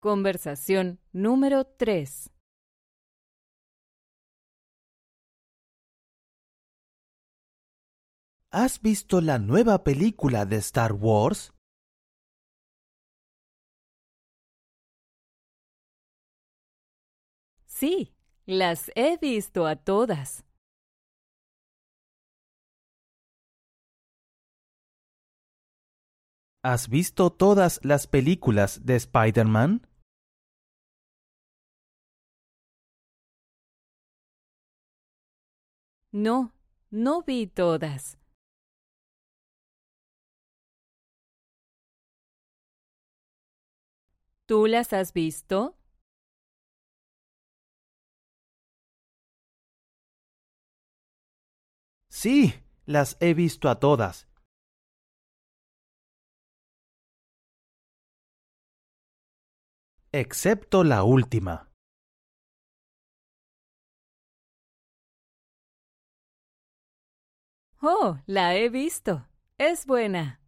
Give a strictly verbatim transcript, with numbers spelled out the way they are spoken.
Conversación número tres. ¿Has visto la nueva película de Star Wars? Sí, las he visto a todas. ¿Has visto todas las películas de Spider-Man? No, no vi todas. ¿Tú las has visto? Sí, las he visto a todas. Excepto la última. Oh, la he visto. Es buena.